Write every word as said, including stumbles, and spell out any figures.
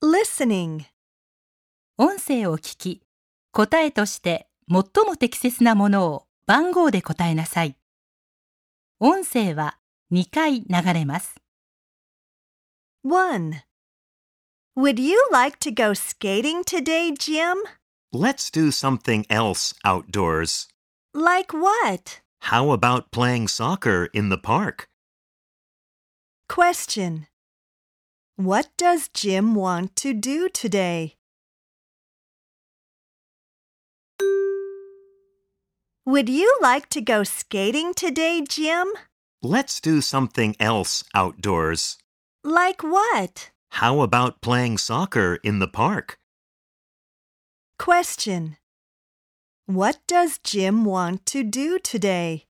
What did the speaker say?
Listening. 音声を聞き、答えとして最も適切なものを番号で答えなさい。音声はにかい流れます。 one. Would you like to go skating today, Jim? Let's do something else outdoors. Like what? How about playing soccer in the park? Question. What does Jim want to do today? Would you like to go skating today, Jim? Let's do something else outdoors. Like what? How about playing soccer in the park? Question. What does Jim want to do today?